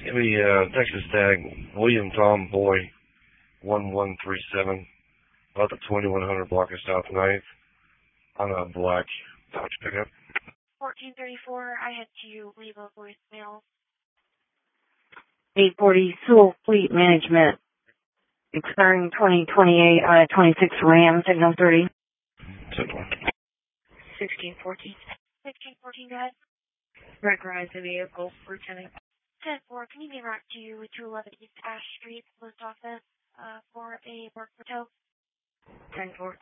Give me Texas Tag, William Tom Boy, 1137, about the 2100 block of South 9th, on a black Dodge pickup. 1434, I had to leave a voicemail. 840 Sewell Fleet Management, expiring 2028 on a 26 Ram, signal 30. Signal. 1614. 1614, go ahead. Recognize the vehicle, Lieutenant. 10-4, can you be right to 211 East Ash Street, Post Office, for a work photo? 10-4.